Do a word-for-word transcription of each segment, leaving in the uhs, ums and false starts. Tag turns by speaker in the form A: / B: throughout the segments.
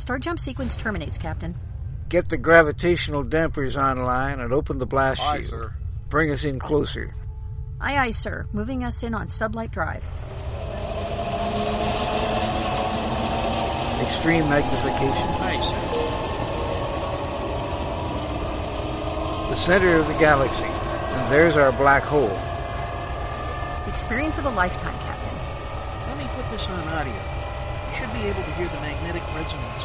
A: Start jump sequence terminates, Captain.
B: Get the gravitational dampers online and open the blast
C: Aye,
B: shield.
C: sir.
B: Bring us in closer.
A: Aye, aye, sir. Moving us in on sublight drive.
B: Extreme magnification.
C: Aye, sir.
B: The center of the galaxy. And there's our black hole.
A: The experience of a lifetime, Captain.
C: Let me put this on audio. You should be able to hear the magnetic resonance.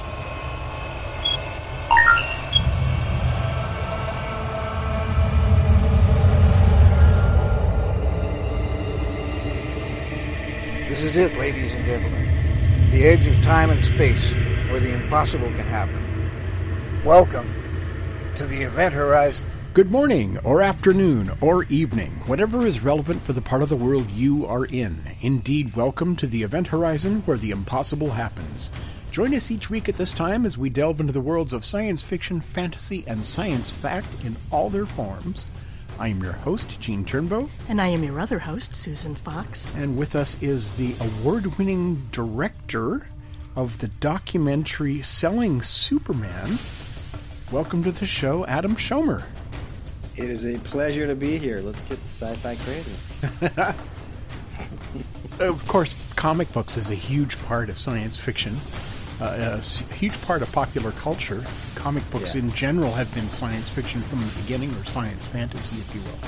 B: This is it, ladies and gentlemen. The edge of time and space, where the impossible can happen. Welcome to the Event Horizon.
D: Good morning, or afternoon, or evening, whatever is relevant for the part of the world you are in. Indeed, welcome to the Event Horizon, where the impossible happens. Join us each week at this time as we delve into the worlds of science fiction, fantasy, and science fact in all their forms. I am your host, Gene Turnbow.
E: And I am your other host, Susan Fox.
D: And with us is the award-winning director of the documentary Selling Superman. Welcome to the show, Adam Schomer.
F: It is a pleasure to be here. Let's get sci-fi crazy.
D: Of course, comic books is a huge part of science fiction, uh, a huge part of popular culture. Comic books
F: Yeah.
D: in general have been science fiction from the beginning, or science fantasy, if you will.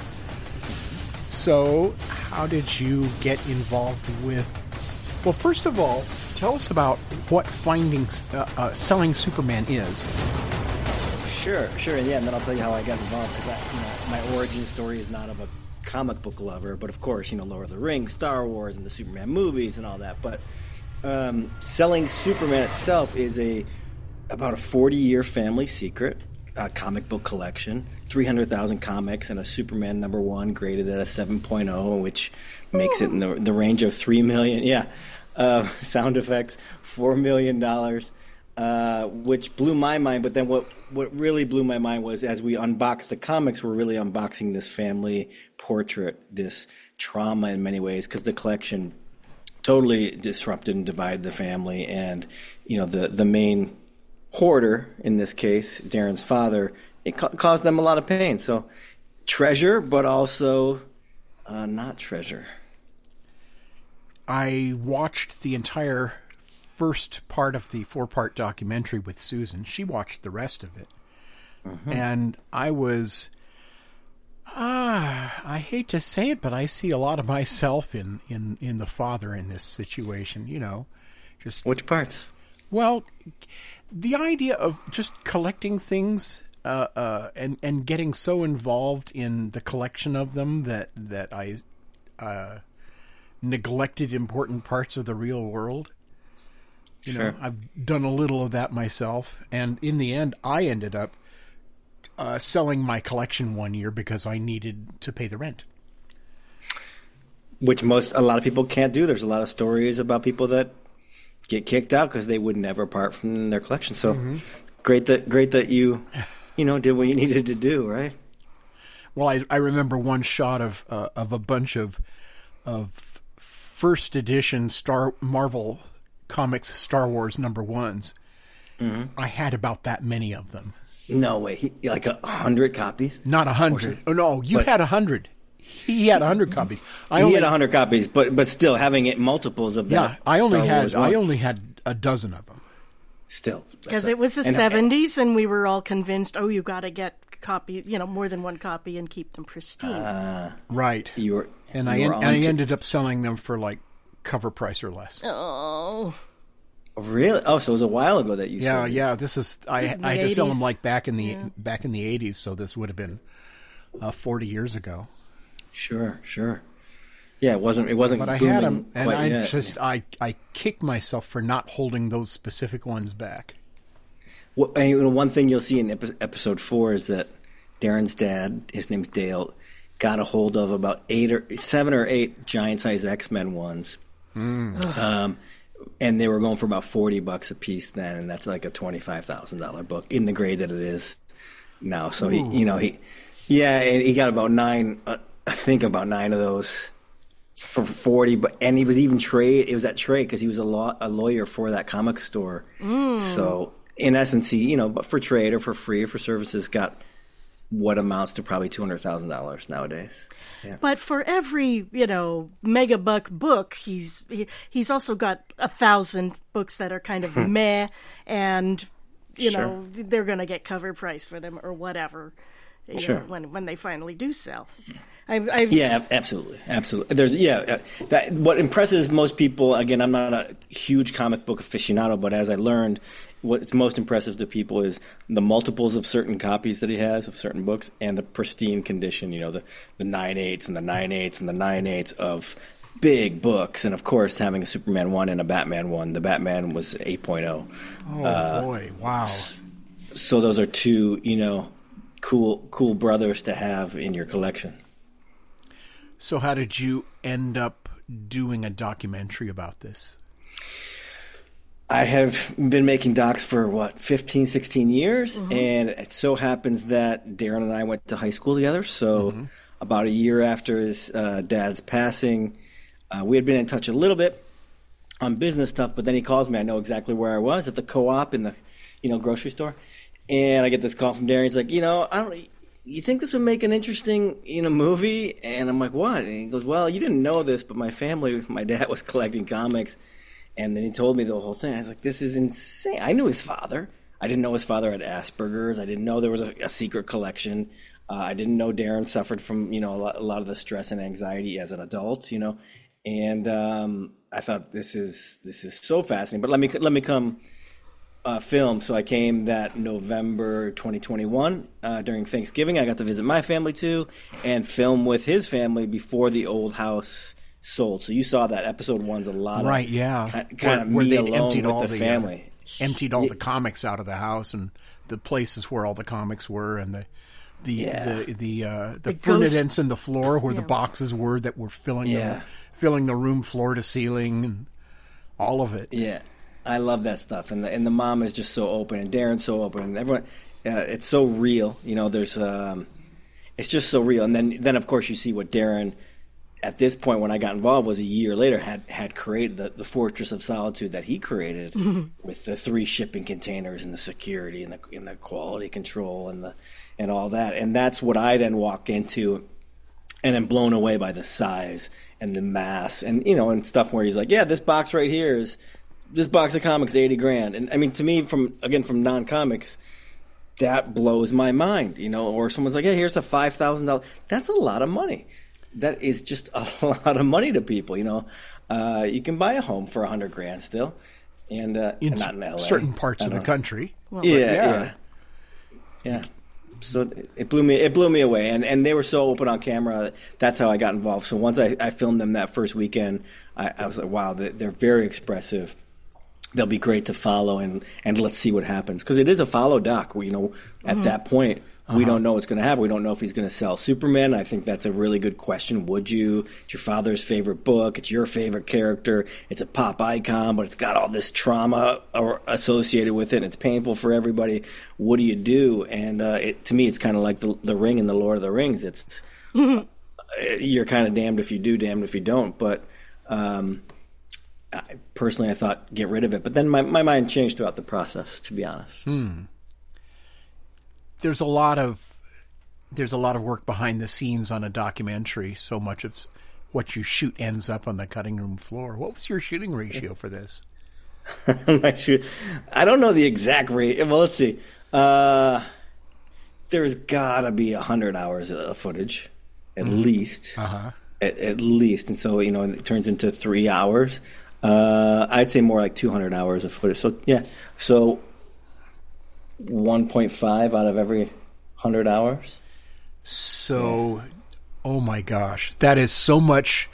D: So, how did you get involved with... Well, first of all, tell us about what finding uh, uh, Selling Superman is.
F: Sure, sure, yeah, and then I'll tell you how I got involved, because you know, my origin story is not of a comic book lover, but of course, you know, Lord of the Rings, Star Wars, and the Superman movies and all that. But um, Selling Superman itself is a about a forty-year family secret, uh, comic book collection, three hundred thousand comics, and a Superman number one graded at a seven point oh, which makes it in the, the range of three million dollars. Yeah, uh, sound effects, four million dollars. Uh, which blew my mind, but then what, what really blew my mind was as we unboxed the comics, we're really unboxing this family portrait, this trauma in many ways, because the collection totally disrupted and divided the family. And, you know, the, the main hoarder, in this case, Darren's father, it ca- caused them a lot of pain. So treasure, but also uh, not treasure.
D: I watched the entire first part of the four-part documentary with Susan. She watched the rest of it. Mm-hmm. And I was, ah, I hate to say it, but I see a lot of myself in, in, in the father in this situation, you know. Just
F: Which parts?
D: Well, the idea of just collecting things uh, uh, and, and getting so involved in the collection of them that, that I uh, neglected important parts of the real world. You know,
F: sure.
D: I've done a little of that myself, and in the end, I ended up uh, selling my collection one year because I needed to pay the rent.
F: Which most, a lot of people can't do. There's a lot of stories about people that get kicked out because they would never part from their collection. So mm-hmm. great that great that you, you know, did what you needed to do, right?
D: Well, I I remember one shot of uh, of a bunch of of first edition Star Marvel Comics Star Wars number ones. Mm-hmm. I had about that many of them.
F: No way. He, like a hundred copies?
D: Not a hundred. Oh no, you
F: but,
D: had a hundred. He had a hundred copies. I
F: he
D: only,
F: had a hundred copies, but but still having it multiples of that.
D: Yeah, I only
F: Star
D: had
F: Wars
D: I
F: on.
D: only had a dozen of them.
F: Still,
E: because it was the and, seventies, and we were all convinced. Oh, you got to get copy, you know, more than one copy, and keep them pristine.
D: Uh, right.
F: You were,
D: and
F: you
D: I
F: were
D: en- I ended up selling them for like cover price or less.
E: Oh.
F: Really? Oh, so it was a while ago that you
D: yeah,
F: sold
D: yeah. This is I,
E: this is
D: I had
E: eighties.
D: To sell them like back in the
E: yeah.
D: back in the eighties, so this would have been uh, forty years ago.
F: Sure, sure. Yeah, it wasn't. It wasn't.
D: But I had them, and I yet. just I I kicked myself for not holding those specific ones back.
F: Well, and, you know, one thing you'll see in episode four is that Darren's dad, his name's Dale, got a hold of about eight or seven or eight giant-sized X-Men ones. Mm. Um, and they were going for about forty bucks a piece then, and that's like a twenty-five thousand dollar book in the grade that it is now. So Ooh. he, you know, he, yeah, and he got about nine, uh, I think about nine of those for forty. But and he was even trade. It was at trade because he was a law, a lawyer for that comic store. Mm. So in essence, he, you know, but for trade or for free or for services, got what amounts to probably two hundred thousand dollars nowadays. Yeah.
E: But for every, you know, mega buck book, he's he, he's also got a thousand books that are kind of meh, and you
F: Sure.
E: know they're going to get cover price for them or whatever. You
F: Sure.
E: know, when when they finally do sell. I've, I've,
F: Yeah, absolutely, absolutely. There's yeah, uh, that what impresses most people. Again, I'm not a huge comic book aficionado, but as I learned, what's most impressive to people is the multiples of certain copies that he has of certain books, and the pristine condition. You know, the the nine eights and the nine eights and the nine eights of big books, and of course, having a Superman one and a Batman one. The Batman was eight point oh.
D: Oh
F: Uh,
D: boy! Wow.
F: So those are two, you know, cool cool brothers to have in your collection.
D: So how did you end up doing a documentary about this?
F: I have been making docs for, what, fifteen, sixteen years, mm-hmm. and it so happens that Darren and I went to high school together, so mm-hmm. about a year after his uh, dad's passing, uh, we had been in touch a little bit on business stuff, but then he calls me. I know exactly where I was, at the Co-op in the, you know, grocery store, and I get this call from Darren. He's like, you know, I don't... you think this would make an interesting, you know, movie? And I'm like, what? And he goes, well, you didn't know this, but my family, my dad was collecting comics. And then he told me the whole thing. I was like, this is insane. I knew his father. I didn't know his father had Asperger's. I didn't know there was a, a secret collection. Uh, I didn't know Darren suffered from, you know, a lot, a lot of the stress and anxiety as an adult, you know. And um, I thought this is this is so fascinating. But let me let me come... Uh, film. So I came that November twenty twenty-one uh, during Thanksgiving. I got to visit my family too and film with his family before the old house sold. So you saw that episode one's a lot
D: right,
F: of
D: yeah.
F: kind, kind of
D: where,
F: me
D: where
F: alone
D: emptied
F: with
D: all
F: the,
D: the
F: family.
D: Uh, emptied all
F: yeah.
D: the comics out of the house and the places where all the comics were and the the
F: Yeah.
D: the the, uh, the,
E: The
D: furniture
E: ghost-
D: in the floor where
E: Yeah.
D: the boxes were that were filling
F: Yeah.
D: the, filling the room floor to ceiling and all of it.
F: Yeah. I love that stuff, and the and the mom is just so open, and Darren's so open, and everyone. Uh, it's so real, you know. There's, um, it's just so real, and then then of course you see what Darren, at this point when I got involved, was a year later had had created the, the Fortress of Solitude that he created mm-hmm. with the three shipping containers and the security and the and the quality control and the and all that, and that's what I then walked into, and am blown away by the size and the mass, and you know, and stuff where he's like, yeah, this box right here is. This box of comics, eighty grand. And I mean, to me, from again, from non-comics, that blows my mind, you know, or someone's like, hey, here's a five thousand dollars. That's a lot of money. That is just a lot of money to people, you know. Uh, you can buy a home for a hundred grand still. And, uh,
D: in
F: and not in L A.
D: certain parts
F: I
D: of the
F: know.
D: country.
E: Well,
F: Yeah,
D: yeah.
F: yeah. Yeah. So it- it blew me. It blew me away, and and they were so open on camera. That's how I got involved. So once I, I filmed them that first weekend, I, I was like, wow, they- they're very expressive. They'll be great to follow, and, and let's see what happens. Because it is a follow doc. We, you know, at mm-hmm. that point, uh-huh. we don't know what's going to happen. We don't know if he's going to sell Superman. I think that's a really good question. Would you? It's your father's favorite book. It's your favorite character. It's a pop icon, but it's got all this trauma or associated with it. And it's painful for everybody. What do you do? And uh, it, to me, it's kind of like the, the Ring in the Lord of the Rings. It's mm-hmm. you're kind of damned if you do, damned if you don't. But um, I, personally, I thought get rid of it, but then my, my mind changed throughout the process. To be honest,
D: hmm. there's a lot of there's a lot of work behind the scenes on a documentary. So much of what you shoot ends up on the cutting room floor. What was your shooting ratio for this?
F: My shoot, I don't know the exact rate. Well, let's see. Uh, there's gotta be a hundred hours of footage, at mm. least.
D: Uh-huh.
F: At, at least, and so you know, it turns into three hours. Uh, I'd say more like two hundred hours of footage. So, yeah. So, one point five out of every one hundred hours.
D: So, yeah. Oh my gosh. That is so much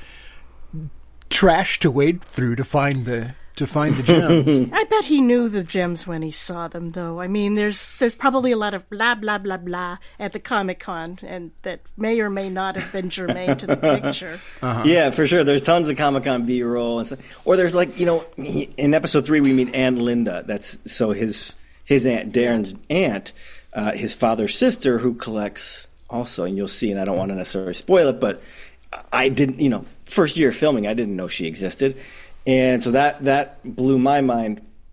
D: trash to wade through to find the to find the gems.
E: I bet he knew the gems when he saw them, though. I mean, there's there's probably a lot of blah, blah, blah, blah at the Comic-Con, and that may or may not have been germane to the picture.
F: Uh-huh. Yeah, for sure. There's tons of Comic-Con B-roll. And stuff. Or there's like, you know, he, in episode three, we meet Aunt Linda. That's so his his aunt, Darren's aunt, uh, his father's sister, who collects also, and you'll see, and I don't want to necessarily spoil it, but I didn't, you know, first year filming, I didn't know she existed. And so that, that blew my mind.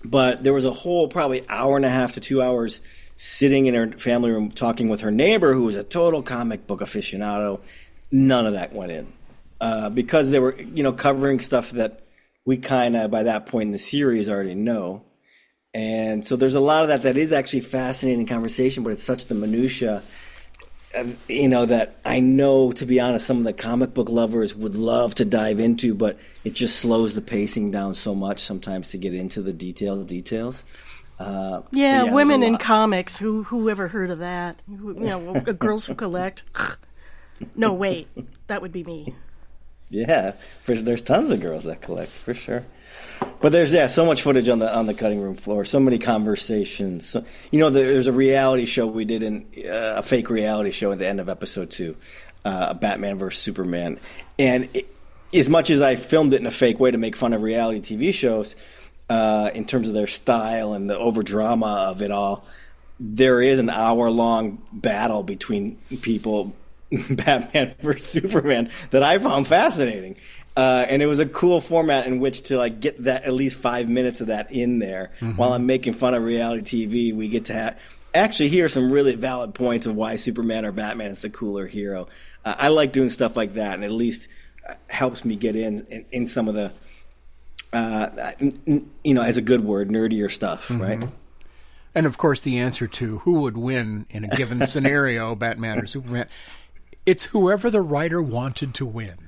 F: But there was a whole probably hour and a half to two hours sitting in her family room talking with her neighbor, who was a total comic book aficionado. None of that went in uh, because they were, you know, covering stuff that we kind of, by that point in the series, already know. And so there's a lot of that that is actually fascinating conversation, but it's such the minutia, uh, you know, that I know, to be honest, some of the comic book lovers would love to dive into, but it just slows the pacing down so much sometimes to get into the detailed details. Uh,
E: yeah,
F: yeah,
E: women in comics. Who who ever heard of that? Who, you know, girls who collect. No, wait, that would be me.
F: Yeah, for, there's tons of girls that collect for sure. But there's yeah, so much footage on the on the cutting room floor, so many conversations. So, you know, there's a reality show we did in uh, a fake reality show at the end of episode two, uh, Batman versus Superman, and it, as much as I filmed it in a fake way to make fun of reality T V shows, uh, in terms of their style and the over drama of it all, there is an hour long battle between people, Batman versus Superman, that I found fascinating. Uh, and it was a cool format in which to like get that at least five minutes of that in there mm-hmm. while I'm making fun of reality T V. We get to ha- actually hear some really valid points of why Superman or Batman is the cooler hero. Uh, I like doing stuff like that, and at least helps me get in in, in some of the, uh, you know, as a good word, nerdier stuff, mm-hmm. right?
D: And of course, the answer to who would win in a given scenario, Batman or Superman, it's whoever the writer wanted to win.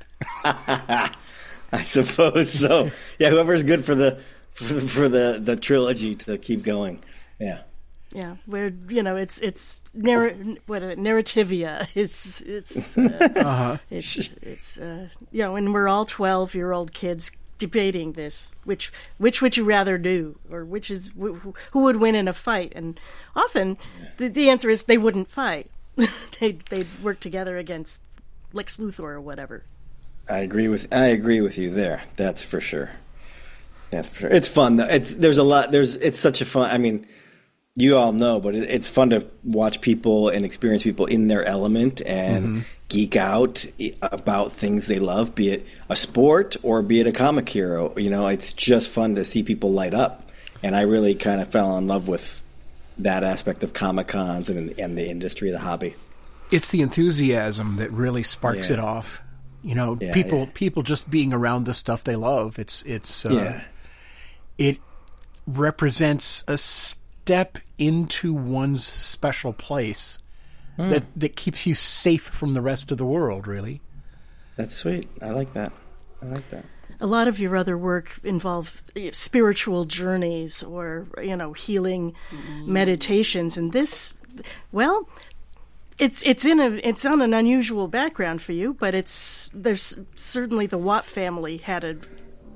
F: I suppose so. Yeah, whoever's good for the for, for the, the trilogy to keep going. Yeah.
E: Yeah, where you know it's it's narr- what uh, narrativia. It's it's uh, uh-huh. it's it's uh, you know, and we're all twelve year old kids debating this. Which which would you rather do, or which is who would win in a fight? And often the, the answer is they wouldn't fight. they they'd work together against Lex Luthor or whatever.
F: I agree with I agree with you there. That's for sure. That's for sure. It's fun though. It's there's a lot. There's it's such a fun. I mean, you all know, but it, it's fun to watch people and experience people in their element and mm-hmm. geek out about things they love, be it a sport or be it a comic hero. You know, it's just fun to see people light up. And I really kind of fell in love with that aspect of Comic Cons and and the industry, the hobby.
D: It's the enthusiasm that really sparks yeah. it off. You know, yeah, people yeah. people just being around the stuff they love. It's it's uh,
F: yeah.
D: it represents a step into one's special place mm. that that keeps you safe from the rest of the world. Really,
F: that's sweet. I like that. I like that.
E: A lot of your other work involved spiritual journeys or you know healing mm. meditations, and this, well. It's it's in a it's on an unusual background for you, but it's there's certainly the Watt family had a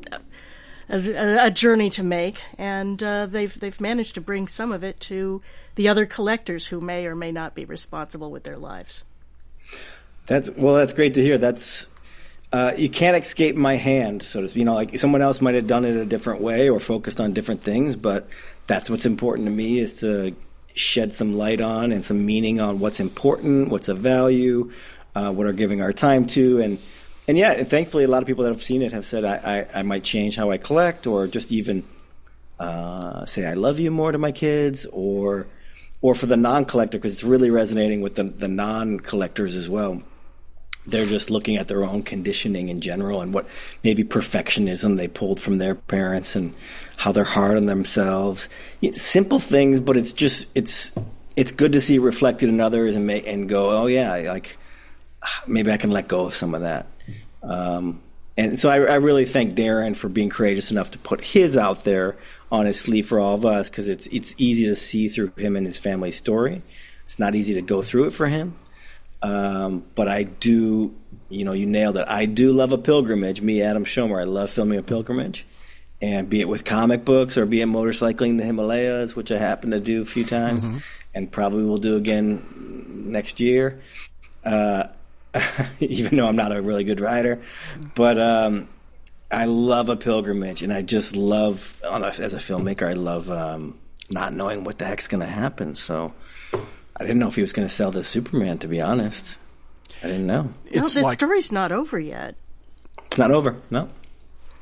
E: a, a journey to make, and uh, they've they've managed to bring some of it to the other collectors who may or may not be responsible with their lives.
F: That's well, that's great to hear. That's uh, you can't escape my hand, so to speak. You know, like someone else might have done it a different way or focused on different things, but that's what's important to me is to shed some light on and some meaning on what's important, what's of value, uh, what are giving our time to. And, and yeah, and thankfully a lot of people that have seen it have said I, I, I might change how I collect or just even uh, say I love you more to my kids or or for the non-collector, because it's really resonating with the, the non-collectors as well. They're just looking at their own conditioning in general and what maybe perfectionism they pulled from their parents and how they're hard on themselves. It's simple things, but it's just it's it's good to see reflected in others and make, and go, oh yeah, like maybe I can let go of some of that. Um, and so I, I really thank Darren for being courageous enough to put his out there on his sleeve for all of us, because it's it's easy to see through him and his family's story. It's not easy to go through it for him. Um, but I do, you know, you nailed it. I do love a pilgrimage. Me, Adam Schomer, I love filming a pilgrimage. And be it with comic books or be it motorcycling the Himalayas, which I happen to do a few times mm-hmm. and probably will do again next year, uh, even though I'm not a really good rider. But um, I love a pilgrimage, and I just love, as a filmmaker, I love um, not knowing what the heck's going to happen. So I didn't know if he was going to sell the Superman, to be honest. I didn't know.
E: No, the like, story's not over yet.
F: It's not over, no.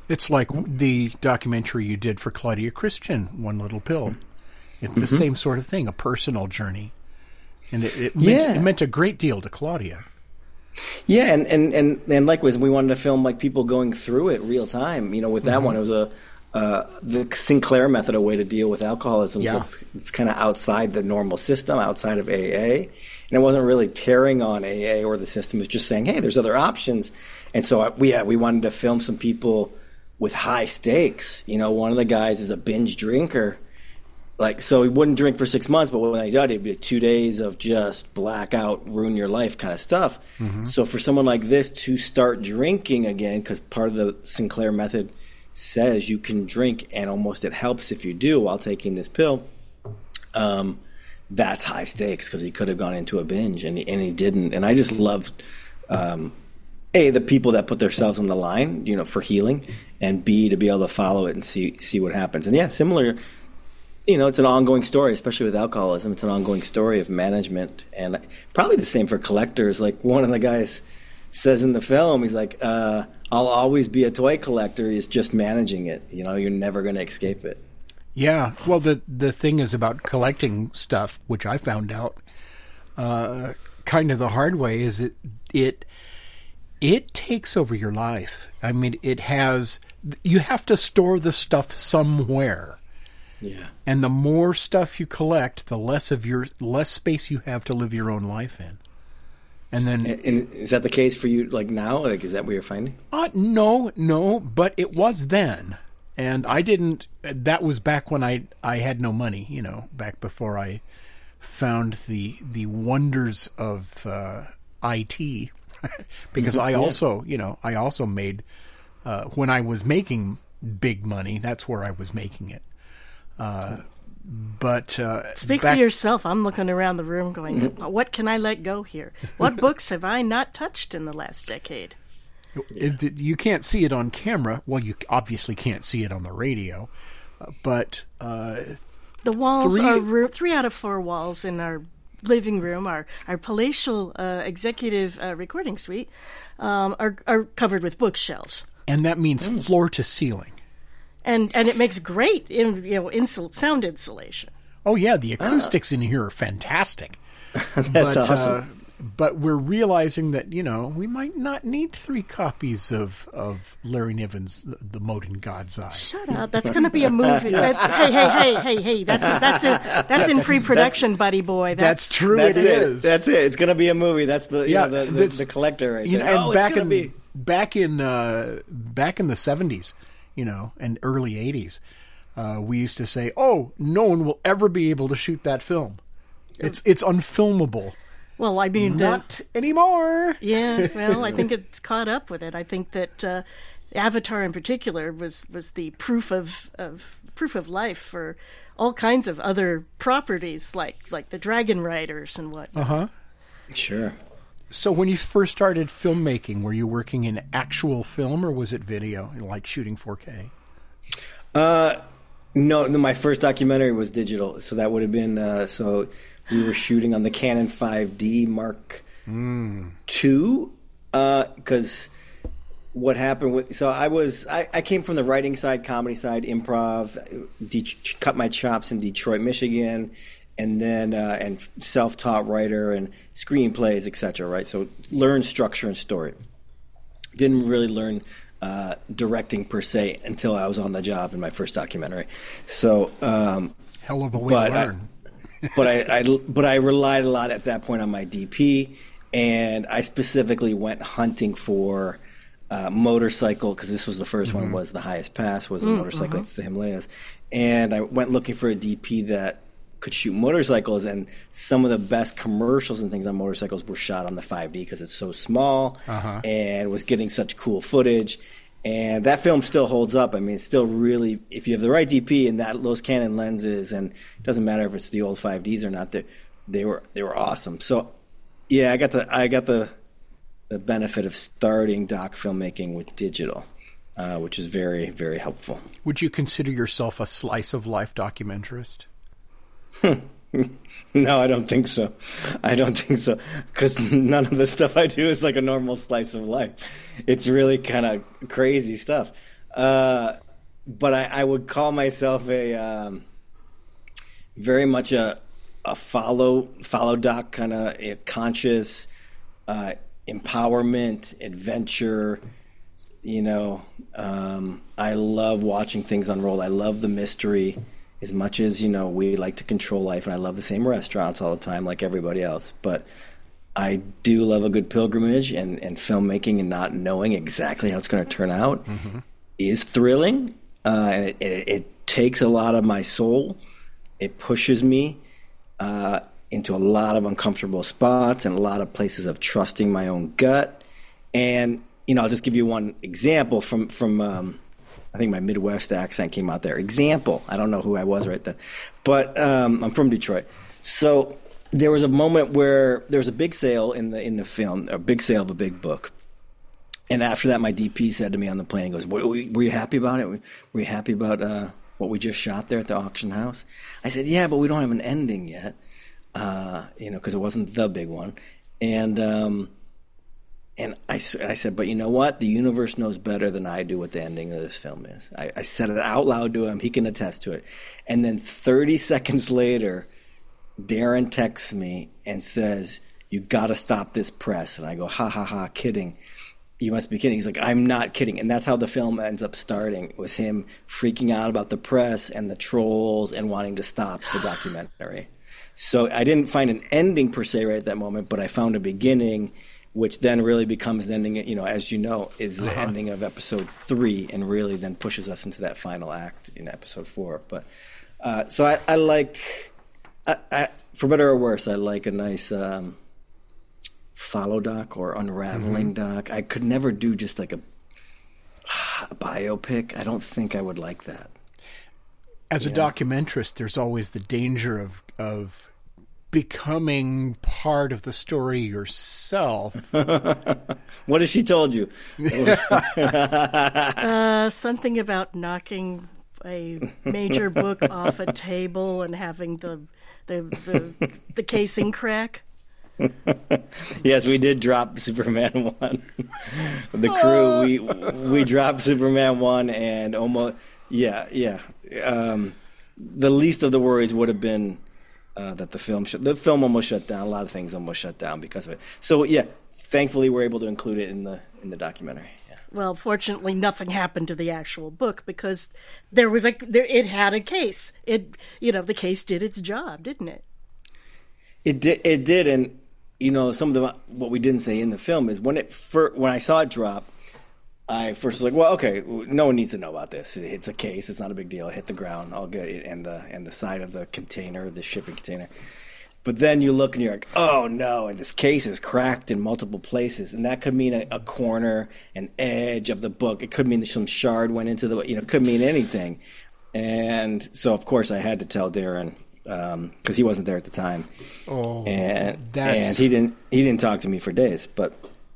D: It's like the documentary you did for Claudia Christian, One Little Pill. It's the
F: Mm-hmm.
D: same sort of thing, a personal journey. And it, it, meant,
F: Yeah.
D: it meant a great deal to Claudia.
F: Yeah, and, and, and, and likewise, we wanted to film like people going through it real time. You know, with that
D: Mm-hmm.
F: one, it was a uh, the Sinclair method, a way to deal with alcoholism.
D: Yeah.
F: So it's, it's kind of outside the normal system, outside of A A. And it wasn't really tearing on A A or the system. It was just saying, hey, there's other options. And so I, we yeah, we wanted to film some people with high stakes. You know, one of the guys is a binge drinker. Like, so he wouldn't drink for six months, but when he did, it'd be two days of just blackout, ruin your life kind of stuff.
D: Mm-hmm.
F: So for someone like this to start drinking again, because part of the Sinclair method says you can drink and almost it helps if you do while taking this pill, um, that's high stakes because he could have gone into a binge and he, and he didn't. And I just loved, um, A, the people that put themselves on the line, you know, for healing, and B, to be able to follow it and see see what happens. And yeah, similar. You know, it's an ongoing story, especially with alcoholism. It's an ongoing story of management, and probably the same for collectors. Like one of the guys says in the film, he's like, uh, "I'll always be a toy collector. It's just managing it. You know, you're never going to escape it."
D: Yeah. Well, the the thing is about collecting stuff, which I found out uh, kind of the hard way, is it it it takes over your life. I mean, it has. You have to store the stuff somewhere.
F: Yeah.
D: And the more stuff you collect, the less of your less space you have to live your own life in. And then,
F: And, and is that the case for you? Like now, like is that what you're finding?
D: uh, no, no, but it was then, and I didn't. That was back when I I had no money. You know, back before I found the the wonders of uh, I T, because I
F: Yeah.
D: also, you know, I also made uh, when I was making big money. That's where I was making it. Uh, but uh,
E: Speak
D: back-
E: for yourself. I'm looking around the room going, what can I let go here? What books have I not touched in the last decade?
D: It, it- you can't see it on camera. Well, you obviously can't see it on the radio, uh, but uh,
E: The walls
D: Three-
E: are ro- three out of four walls in our living room, our, our palatial uh, executive uh, recording suite, um, are, are covered with bookshelves.
D: and that means floor to ceiling.
E: And and it makes great in, you know, insul- sound insulation.
D: Oh yeah, the acoustics in here are fantastic.
F: That's
D: but,
F: awesome.
D: Uh, but we're realizing that, you know, we might not need three copies of, of Larry Niven's The, the Mote in God's Eye.
E: Shut up! That's going to be a movie. That, hey, hey, hey, hey, hey! That's that's in that's in pre-production, buddy boy.
D: That's true.
F: That's
D: it
F: it.
D: is.
F: That's it. It's going to be a movie. That's the you
D: Yeah,
F: know, the, the,
D: that's-
F: the collector right
D: You know,
F: there.
D: and
F: oh,
D: back
F: it's
D: in
F: going to be.
D: back in uh, back in the seventies, you know, and early eighties, uh, we used to say, "Oh, no one will ever be able to shoot that film. It's it's unfilmable."
E: well, I mean, the,
D: Not anymore.
E: yeah. Well, I think it's caught up with it. I think that uh, Avatar, in particular, was was the proof of of proof of life for all kinds of other properties, like like the Dragon Riders and what.
D: Uh huh.
F: Sure.
D: So when you first started filmmaking, were you working in actual film or was it video, like shooting four K?
F: Uh, no, no, my first documentary was digital, so that would have been uh, so we were shooting on the Canon five D Mark two because what happened with so I was I, I came from the writing side, comedy side, improv, de- cut my chops in Detroit, Michigan, and then uh, and self-taught writer and screenplays, et cetera. Right, so learned structure and story. Didn't really learn uh, directing per se until I was on the job in my first documentary. So, um,
D: Hell of a way
F: but
D: to
F: I,
D: learn.
F: but I, I but I relied a lot at that point on my D P, and I specifically went hunting for uh, motorcycle because this was the 1st one was the highest pass was a motorcycle to the Himalayas, and I went looking for a D P that could shoot motorcycles, and some of the best commercials and things on motorcycles were shot on the five D because it's so small
D: Uh-huh.
F: and was getting such cool footage. And that film still holds up. I mean, it's still really, if you have the right D P and that those Canon lenses, and it doesn't matter if it's the old five Ds or not, they they were they were awesome. So, yeah, I got the I got the the benefit of starting doc filmmaking with digital, uh, which is very very helpful.
D: Would you consider yourself a slice of life documentarist?
F: No, I don't think so. I don't think so because none of the stuff I do is like a normal slice of life. It's really kind of crazy stuff. Uh, but I, I would call myself a um, very much a a follow follow doc kind of conscious uh, empowerment adventure. You know, um, I love watching things unroll. I love the mystery as much as, you know, we like to control life, and I love the same restaurants all the time like everybody else. But I do love a good pilgrimage, and, and filmmaking and not knowing exactly how it's going to turn out mm-hmm. is thrilling. Uh, and it, it, it takes a lot of my soul. It pushes me uh, into a lot of uncomfortable spots and a lot of places of trusting my own gut. And you know, I'll just give you one example from, from um, I think my Midwest accent came out there. Example. I don't know who I was right then. But um, I'm from Detroit. So there was a moment where there was a big sale in the in the film, a big sale of a big book. And after that, my D P said to me on the plane, he goes, were, were you happy about it? Were you happy about uh, what we just shot there at the auction house? I said, yeah, but we don't have an ending yet, uh, you know, because it wasn't the big one. And um And I, I said, but you know what? The universe knows better than I do what the ending of this film is. I, I said it out loud to him. He can attest to it. And then thirty seconds later, Darren texts me and says, you got to stop this press. And I go, ha, ha, ha, kidding. You must be kidding. He's like, I'm not kidding. And that's how the film ends up starting. It was him freaking out about the press and the trolls and wanting to stop the documentary. So I didn't find an ending per se right at that moment, but I found a beginning, which then really becomes the ending, you know, as you know, is the uh-huh. ending of episode three, and really then pushes us into that final act in episode four. But uh, so I, I like, I, I, for better or worse, I like a nice um, follow doc or unraveling mm-hmm. doc. I could never do just like a, a biopic. I don't think I would like that.
D: As a know? documentarist, there's always the danger of of becoming part of the story yourself.
F: What has she told you?
E: uh, something about knocking a major book off a table and having the the the, the casing crack.
F: Yes, we did drop Superman one. The crew, we we dropped Superman one, and almost yeah yeah. Um, the least of the worries would have been Uh, that the film sh- the film almost shut down. A lot of things almost shut down because of it. So yeah, thankfully we're able to include it in the in the documentary. Yeah.
E: Well, fortunately, nothing happened to the actual book because there was a there it had a case. It you know the case did its job, didn't it?
F: It did. It did, and you know some of the what we didn't say in the film is when it fir- when I saw it drop, I first was like, well, okay, no one needs to know about this. It's a case. It's not a big deal. It hit the ground, all good, and the and the side of the container, the shipping container. But then you look and you're like, oh no, and this case is cracked in multiple places, and that could mean a, a corner, an edge of the book. It could mean that some shard went into the, you know, it could mean anything. And so, of course, I had to tell Darren because um, he wasn't there at the time,
D: oh,
F: and
D: that's...
F: and he didn't he didn't talk to me for days, but.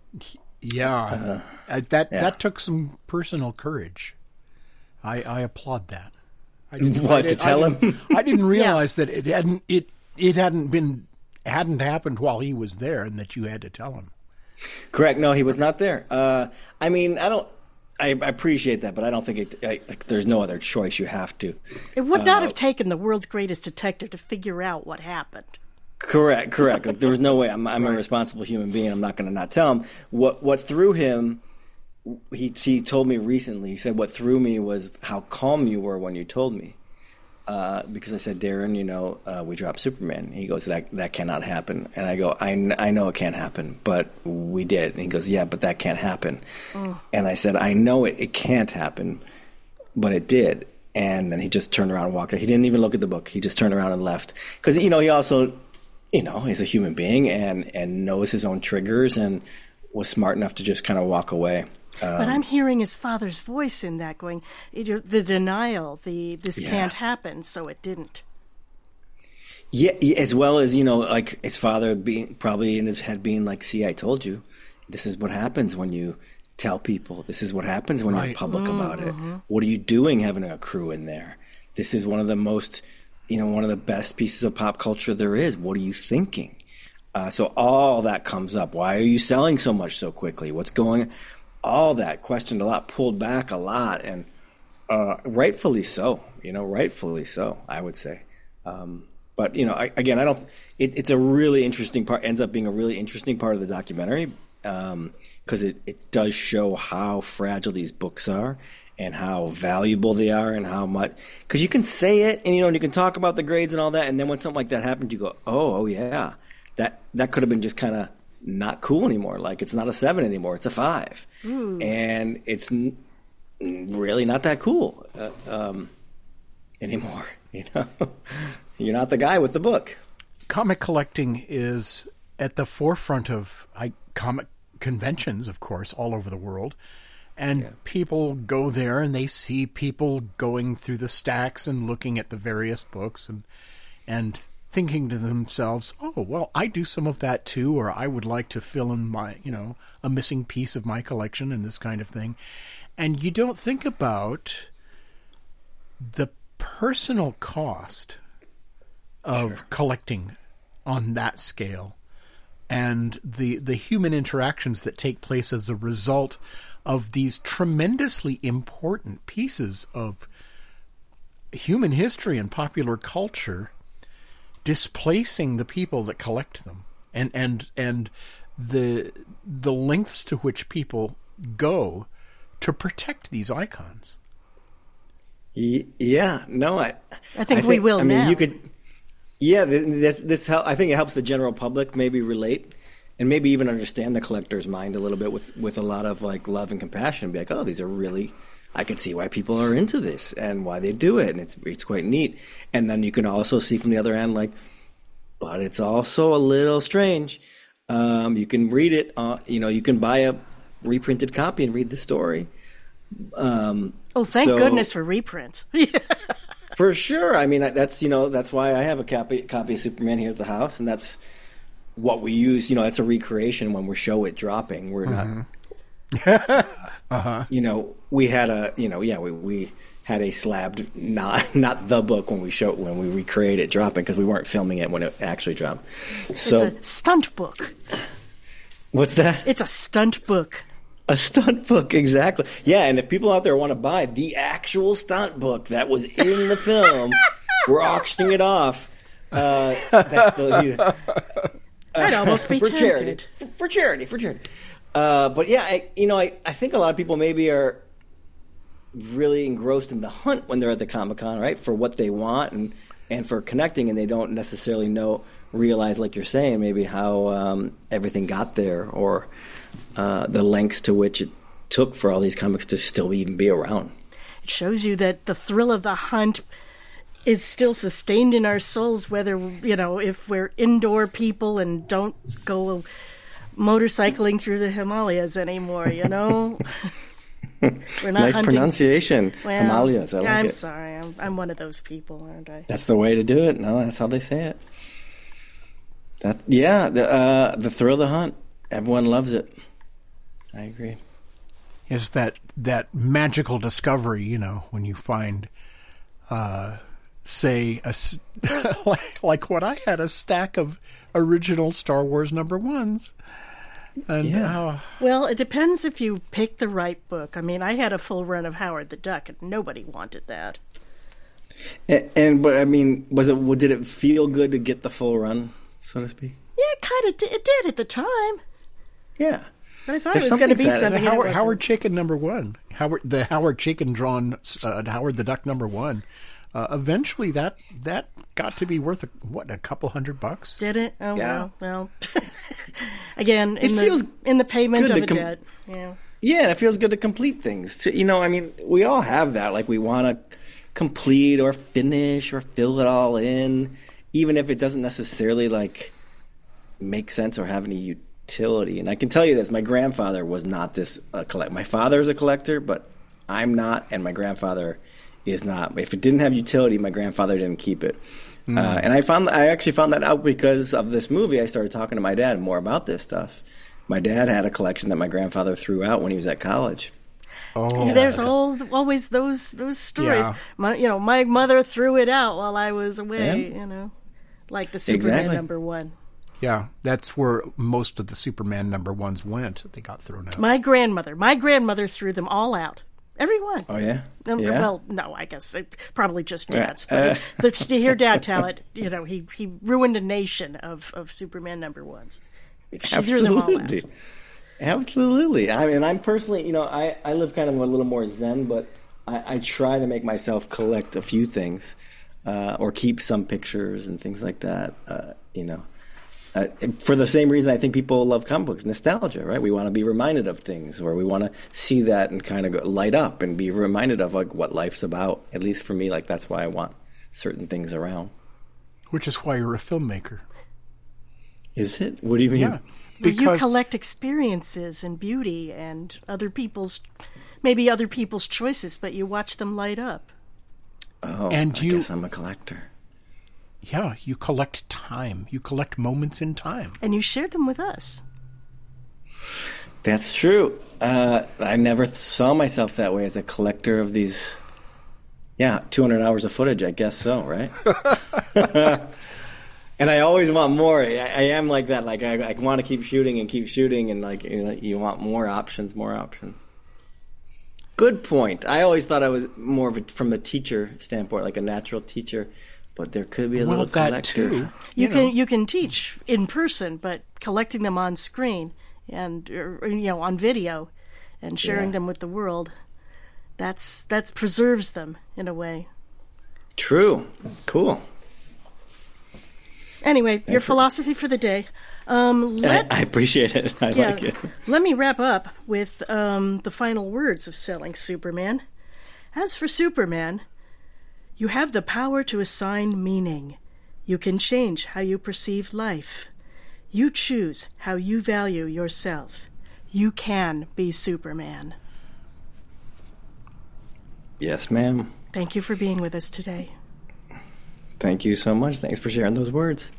D: Yeah,
F: uh,
D: uh, that
F: yeah.
D: that took some personal courage. I, I applaud that. I didn't,
F: what
D: I
F: to tell
D: I
F: him?
D: I didn't realize yeah. that it hadn't it it hadn't been hadn't happened while he was there, and that you had to tell him.
F: Correct. No, he was not there. Uh, I mean, I don't. I, I appreciate that, but I don't think it, I, like, there's no other choice. You have to.
E: It would not
F: uh,
E: have taken the world's greatest detective to figure out what happened.
F: Correct, correct. Like, there was no way. I'm, I'm right. a responsible human being. I'm not going to not tell him. What what threw him, he he told me recently, he said, what threw me was how calm you were when you told me. Uh, because I said, Darren, you know, uh, we dropped Superman. He goes, that that cannot happen. And I go, I, I know it can't happen, but we did. And he goes, yeah, but that can't happen. Oh. And I said, I know it, it can't happen, but it did. And then he just turned around and walked out. He didn't even look at the book. He just turned around and left. Because, you know, he also... you know, he's a human being and, and knows his own triggers and was smart enough to just kind of walk away. Um,
E: but I'm hearing his father's voice in that going, the denial, the this yeah. can't happen, so it didn't.
F: Yeah, as well as, you know, like his father being probably in his head being like, see, I told you, this is what happens when you tell people. This is what happens when right. you're public mm-hmm. about it. What are you doing having a crew in there? This is one of the most... you know, one of the best pieces of pop culture there is. What are you thinking? Uh, so all that comes up. Why are you selling so much so quickly? What's going on? All that questioned a lot, pulled back a lot. And Uh, rightfully so, you know, rightfully so, I would say. Um, but, you know, I, again, I don't, it, it's a really interesting part, ends up being a really interesting part of the documentary, um, because it, it does show how fragile these books are and how valuable they are and how much, because you can say it and, you know, and you can talk about the grades and all that. And then when something like that happens, you go, oh, oh yeah, that, that could have been just kind of not cool anymore. Like it's not a seven anymore. It's a five. Ooh. And it's n- really not that cool uh, um, anymore. You know, you're not the guy with the book.
D: Comic collecting is at the forefront of I, comic conventions, of course, all over the world. And yeah. people go there and they see people going through the stacks and looking at the various books and and thinking to themselves, oh, well, I do some of that too, or I would like to fill in my, you know, a missing piece of my collection and this kind of thing. And you don't think about the personal cost of sure. collecting on that scale and the the human interactions that take place as a result of these tremendously important pieces of human history and popular culture displacing the people that collect them, and and and the the lengths to which people go to protect these icons.
F: Yeah, no, I
E: I think, I we think, will
F: I mean,
E: now.
F: You could, yeah, this this help, I think it helps the general public maybe relate and maybe even understand the collector's mind a little bit with, with a lot of like love and compassion and be like, oh, these are really, I can see why people are into this and why they do it, and it's it's quite neat. And then you can also see from the other end, like, but it's also a little strange. Um, you can read it, uh, you know, you can buy a reprinted copy and read the story. Um,
E: oh, thank
F: so,
E: goodness for reprints.
F: For sure. I mean, that's, you know, that's why I have a copy, copy of Superman here at the house, and that's what we use. You know, that's a recreation when we show it dropping. We're mm-hmm. not, uh-huh. you know, we had a, you know, yeah, we, we had a slabbed, not not the book when we show when we recreate it dropping, because we weren't filming it when it actually dropped. So,
E: it's a stunt book.
F: What's that?
E: It's a stunt book.
F: A stunt book, exactly. Yeah, and if people out there want to buy the actual stunt book that was in the film, we're auctioning it off. Uh, that's the, you know,
E: I'd almost be
F: for
E: tempted.
F: charity. For, for charity, for charity. Uh, but yeah, I, you know, I, I think a lot of people maybe are really engrossed in the hunt when they're at the Comic-Con, right? For what they want and, and for connecting, and they don't necessarily know, realize, like you're saying, maybe how um, everything got there, or uh, the lengths to which it took for all these comics to still even be around.
E: It shows you that the thrill of the hunt is still sustained in our souls, whether, you know, if we're indoor people and don't go motorcycling through the Himalayas anymore, you know? We're not
F: nice
E: hunting.
F: Pronunciation.
E: Well,
F: Himalayas, I like
E: I'm
F: it.
E: sorry. I'm, I'm one of those people, aren't I?
F: That's the way to do it. No, that's how they say it. That yeah, the uh, the thrill of the hunt. Everyone loves it. I agree.
D: Is that that magical discovery? You know, when you find, uh, say, a, like, like what I had, a stack of original Star Wars number ones. And,
F: yeah.
D: Uh,
E: well, it depends if you pick the right book. I mean, I had a full run of Howard the Duck, and nobody wanted that.
F: And, and but I mean, was it? Did it feel good to get the full run, so to speak?
E: Yeah, it kind of did. It did at the time.
F: Yeah,
E: but I thought
F: There's
E: it was going to be
F: sad.
E: something.
D: Howard, Howard Chaykin number one. Howard the Howard Chaykin drawn uh, Howard the Duck number one. Uh, eventually, that that got to be worth a, what a couple hundred bucks.
E: Did it? Oh
F: yeah.
E: well, well. Again, in
F: it
E: the
F: feels
E: in the payment of a
F: com-
E: debt. Yeah.
F: Yeah, it feels good to complete things. To, you know, I mean, we all have that. Like we want to complete or finish or fill it all in, even if it doesn't necessarily like make sense or have any utility. And I can tell you this: my grandfather was not this uh, collect. My father is a collector, but I'm not, and my grandfather is not. If it didn't have utility, my grandfather didn't keep it. Mm. Uh, and I found I actually found that out because of this movie. I started talking to my dad more about this stuff. My dad had a collection that my grandfather threw out when he was at college.
E: Oh, there's all, always those those stories.
D: Yeah.
E: My, you know, my mother threw it out while I was away.
F: Yeah.
E: You know, like the Superman
F: exactly.
E: number one.
D: Yeah, that's where most of the Superman number ones went. They got thrown out.
E: My grandmother, my grandmother threw them all out. Everyone.
F: Oh, yeah?
E: Um,
F: Yeah?
E: Well, no, I guess it, probably just
F: Yeah.
E: Dad's. But the, to hear Dad tell it, you know, he, he ruined a nation of, of Superman number ones. She threw them all out.
F: Absolutely. Absolutely. I mean, I'm personally, you know, I, I live kind of a little more zen, but I, I try to make myself collect a few things uh, or keep some pictures and things like that, uh, you know. Uh, for the same reason I think people love comic books, nostalgia, right? We want to be reminded of things, or we want to see that and kind of go, light up and be reminded of like what life's about. At least for me, like that's why I want certain things around.
D: Which is why you're a filmmaker.
F: Is it? What do you mean?
D: Yeah.
E: Well, you
D: Because
E: collect experiences and beauty and other people's, maybe other people's choices, but you watch them light up.
F: Oh,
D: And
F: I
D: you-
F: guess I'm a collector.
D: yeah, you collect time. You collect moments in time.
E: And you shared them with us.
F: That's true. Uh, I never th- saw myself that way as a collector of these. Yeah, two hundred hours of footage. I guess so, right? And I always want more. I, I am like that. Like I, I want to keep shooting and keep shooting, and like you know, you want more options, more options. Good point. I always thought I was more of a, from a teacher standpoint, like a natural teacher, but there could be a
D: Well,
F: little
D: that
F: collector.
D: too.
E: You,
D: You
E: can
D: know.
E: you can teach in person, but collecting them on screen and or, you know on video and sharing
F: Yeah.
E: them with the world, that's that's preserves them in a way.
F: True. Cool.
E: Anyway, your
F: Thanks for-
E: philosophy for the day. Um, let,
F: I, I appreciate it. I
E: yeah,
F: like it.
E: let me wrap up with um, the final words of Selling Superman. As for Superman, you have the power to assign meaning. You can change how you perceive life. You choose how you value yourself. You can be Superman.
F: Yes, ma'am.
E: Thank you for being with us today.
F: Thank you so much. Thanks for sharing those words.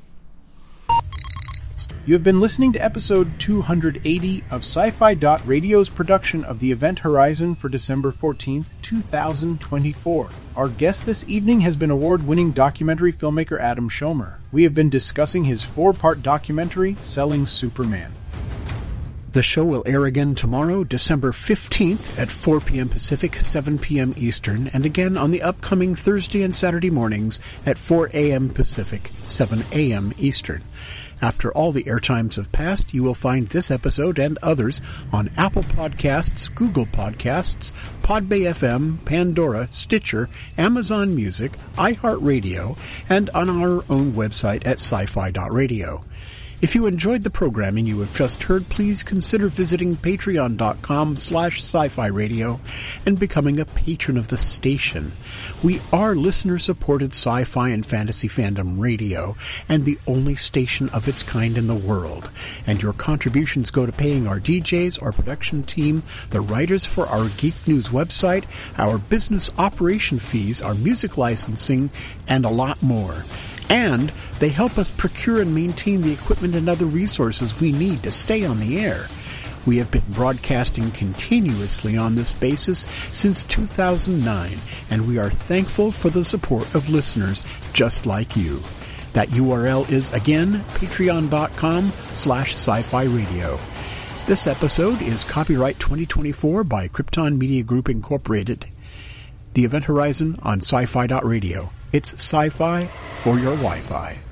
D: You have been listening to episode two hundred eighty of Sci-Fi Radio's production of the Event Horizon for December fourteenth, two thousand twenty-four. Our guest this evening has been award-winning documentary filmmaker Adam Schomer. We have been discussing his four-part documentary, Selling Superman. The show will air again tomorrow, December fifteenth at four p.m. Pacific, seven p.m. Eastern, and again on the upcoming Thursday and Saturday mornings at four a.m. Pacific, seven a.m. Eastern. After all the airtimes have passed, you will find this episode and others on Apple Podcasts, Google Podcasts, Podbay F M, Pandora, Stitcher, Amazon Music, iHeartRadio, and on our own website at sci-fi dot radio. If you enjoyed the programming you have just heard, please consider visiting patreon.com slash sci-fi radio and becoming a patron of the station. We are listener-supported sci-fi and fantasy fandom radio and the only station of its kind in the world. And your contributions go to paying our D Js, our production team, the writers for our Geek News website, our business operation fees, our music licensing, and a lot more. And they help us procure and maintain the equipment and other resources we need to stay on the air. We have been broadcasting continuously on this basis since two thousand nine, and we are thankful for the support of listeners just like you. That U R L is, again, patreon.com slash sci-fi radio. This episode is copyright twenty twenty-four by Krypton Media Group Incorporated. The Event Horizon on sci-fi dot radio. It's sci-fi for your Wi-Fi.